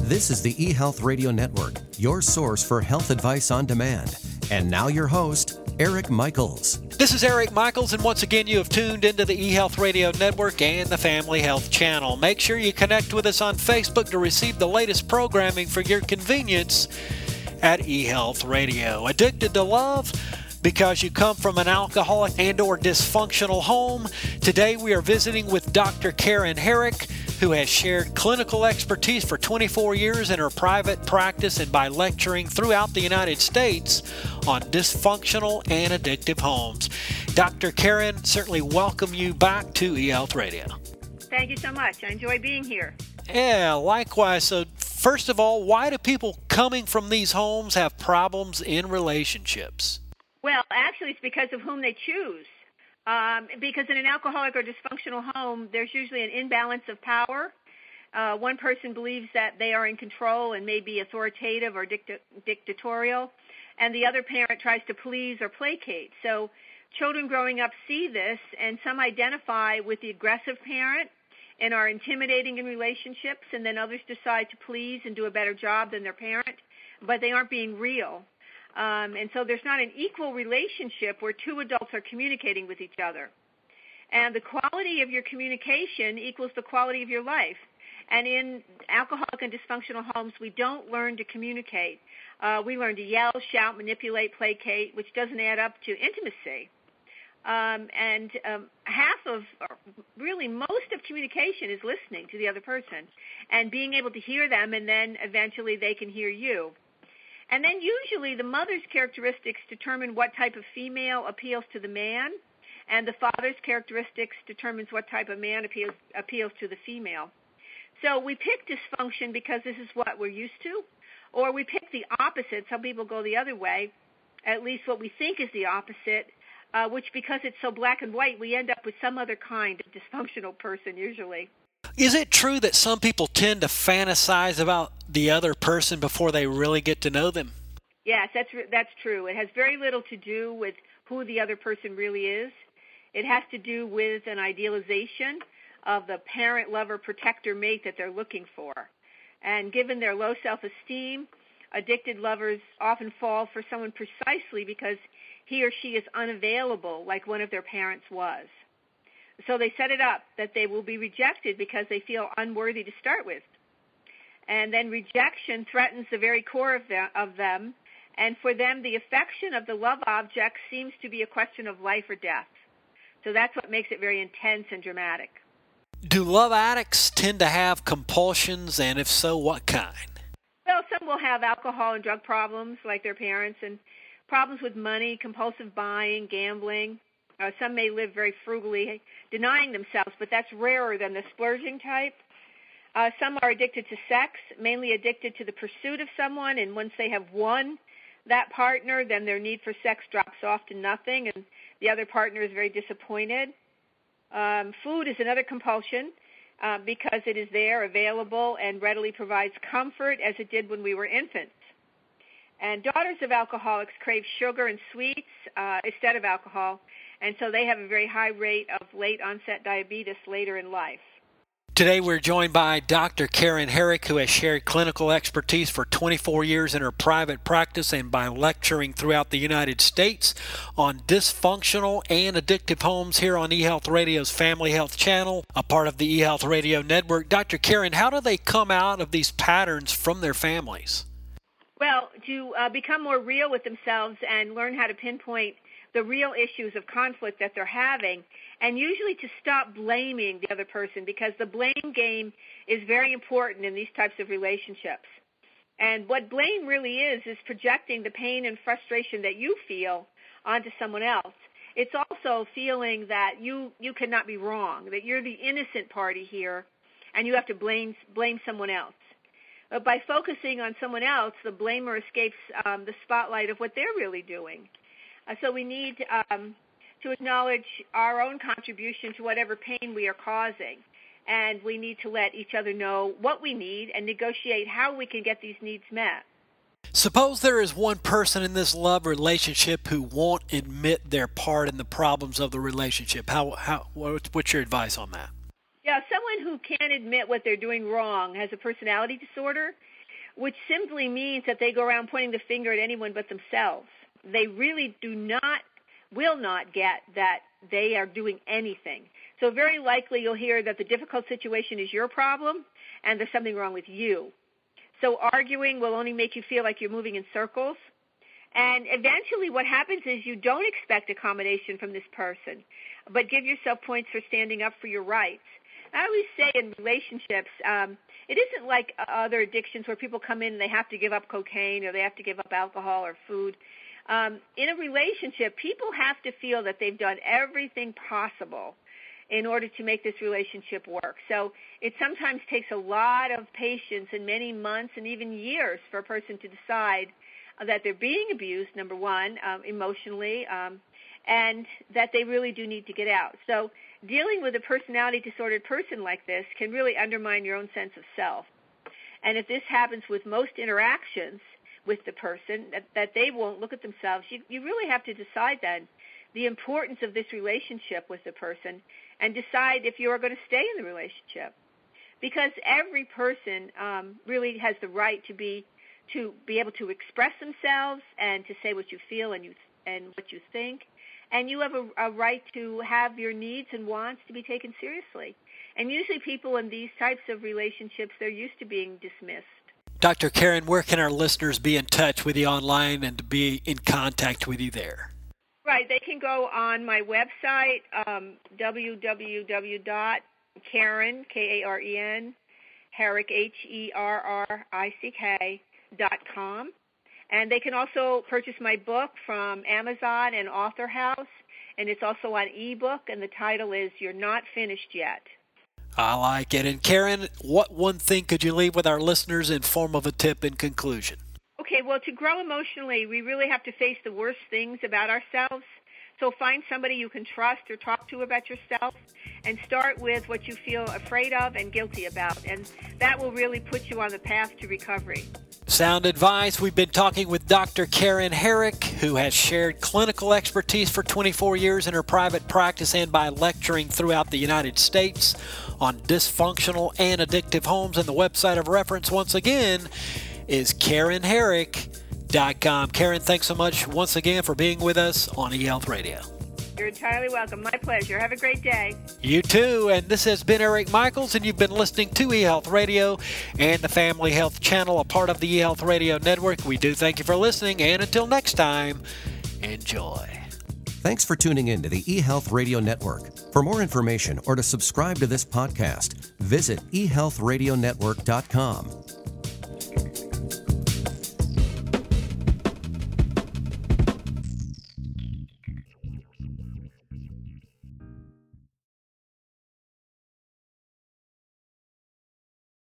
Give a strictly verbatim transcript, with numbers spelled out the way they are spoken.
This is the eHealth Radio Network, your source for health advice on demand. And now your host, Eric Michaels. This is Eric Michaels, and once again you have tuned into the eHealth Radio Network and the Family Health Channel. Make sure you connect with us on Facebook to receive the latest programming for your convenience at eHealth Radio. Addicted to love? Because you come from an alcoholic and or dysfunctional home? Today we are visiting with Doctor Karen Herrick, who has shared clinical expertise for twenty-four years in her private practice and by lecturing throughout the United States on dysfunctional and addictive homes. Doctor Karen, certainly welcome you back to eHealth Radio. Thank you so much. I enjoy being here. Yeah, likewise. So first of all, why do people coming from these homes have problems in relationships? Well, actually, it's because of whom they choose. Um, because in an alcoholic or dysfunctional home, there's usually an imbalance of power. Uh, one person believes that they are in control and may be authoritative or dicta- dictatorial, and the other parent tries to please or placate. So children growing up see this, and some identify with the aggressive parent and are intimidating in relationships, and then others decide to please and do a better job than their parent, but they aren't being real. Um, and so there's not an equal relationship where two adults are communicating with each other. And the quality of your communication equals the quality of your life. And in alcoholic and dysfunctional homes, we don't learn to communicate. Uh, we learn to yell, shout, manipulate, placate, which doesn't add up to intimacy. Um, and um, half of, or really most of communication is listening to the other person and being able to hear them, and then eventually they can hear you. And then usually the mother's characteristics determine what type of female appeals to the man, and the father's characteristics determines what type of man appeals, appeals to the female. So we pick dysfunction because this is what we're used to, or we pick the opposite. Some people go the other way, at least what we think is the opposite, uh, which because it's so black and white, we end up with some other kind of dysfunctional person usually. Is it true that some people tend to fantasize about the other person before they really get to know them? Yes, that's that's true. It has very little to do with who the other person really is. It has to do with an idealization of the parent, lover, protector, mate that they're looking for. And given their low self-esteem, addicted lovers often fall for someone precisely because he or she is unavailable, like one of their parents was. So they set it up that they will be rejected because they feel unworthy to start with. And then rejection threatens the very core of them, of them, and for them the affection of the love object seems to be a question of life or death. So that's what makes it very intense and dramatic. Do love addicts tend to have compulsions, and if so, what kind? Well, some will have alcohol and drug problems like their parents, and problems with money, compulsive buying, gambling. Uh, some may live very frugally, denying themselves, but that's rarer than the splurging type. Uh, some are addicted to sex, mainly addicted to the pursuit of someone, and once they have won that partner, then their need for sex drops off to nothing, and the other partner is very disappointed. Um, food is another compulsion uh, because it is there, available, and readily provides comfort, as it did when we were infants. And daughters of alcoholics crave sugar and sweets uh, instead of alcohol, and so they have a very high rate of late-onset diabetes later in life. Today we're joined by Doctor Karen Herrick, who has shared clinical expertise for twenty-four years in her private practice and by lecturing throughout the United States on dysfunctional and addictive homes here on eHealth Radio's Family Health Channel, a part of the eHealth Radio Network. Doctor Karen, how do they come out of these patterns from their families? Well, to uh, become more real with themselves and learn how to pinpoint the real issues of conflict that they're having, and usually to stop blaming the other person, because the blame game is very important in these types of relationships. And what blame really is, is projecting the pain and frustration that you feel onto someone else. It's also feeling that you, you cannot be wrong, that you're the innocent party here, and you have to blame blame someone else. But by focusing on someone else, the blamer escapes um, the spotlight of what they're really doing. Uh, so we need um, to acknowledge our own contribution to whatever pain we are causing. And we need to let each other know what we need and negotiate how we can get these needs met. Suppose there is one person in this love relationship who won't admit their part in the problems of the relationship. How, how, what's your advice on that? Yeah, someone who can't admit what they're doing wrong has a personality disorder, which simply means that they go around pointing the finger at anyone but themselves. They really do not, will not get that they are doing anything. So very likely you'll hear that the difficult situation is your problem and there's something wrong with you. So arguing will only make you feel like you're moving in circles. And eventually what happens is you don't expect accommodation from this person, but give yourself points for standing up for your rights. I always say in relationships, um, it isn't like other addictions where people come in and they have to give up cocaine or they have to give up alcohol or food. Um, in a relationship, people have to feel that they've done everything possible in order to make this relationship work. So it sometimes takes a lot of patience and many months and even years for a person to decide that they're being abused, number one, um, emotionally, um, and that they really do need to get out. So dealing with a personality disordered person like this can really undermine your own sense of self. And if this happens with most interactions with the person, that, that they won't look at themselves, you, you really have to decide then the importance of this relationship with the person and decide if you are going to stay in the relationship. Because every person um, really has the right to be to be able to express themselves and to say what you feel and you and what you think. And you have a, a right to have your needs and wants to be taken seriously. And usually people in these types of relationships, they're used to being dismissed. Doctor Karen, where can our listeners be in touch with you online and to be in contact with you there? Right. They can go on my website, um, w w w dot karen, K A R E N, Herrick, H E R R I C K, dot com. And they can also purchase my book from Amazon and Author House, and it's also on ebook, and the title is You're Not Finished Yet. I like it. And Karen, what one thing could you leave with our listeners in form of a tip in conclusion? Okay, well, to grow emotionally, we really have to face the worst things about ourselves. So find somebody you can trust or talk to about yourself, and start with what you feel afraid of and guilty about, and that will really put you on the path to recovery. Sound advice. We've been talking with Doctor Karen Herrick, who has shared clinical expertise for twenty-four years in her private practice and by lecturing throughout the United States on dysfunctional and addictive homes. And the website of reference, once again, is karen herrick dot com. Karen, thanks so much once again for being with us on eHealth Radio. You're entirely welcome. My pleasure. Have a great day. You too. And this has been Eric Michaels, and you've been listening to eHealth Radio and the Family Health Channel, a part of the eHealth Radio Network. We do thank you for listening, and until next time, enjoy. Thanks for tuning in to the eHealth Radio Network. For more information or to subscribe to this podcast, visit e health radio network dot com.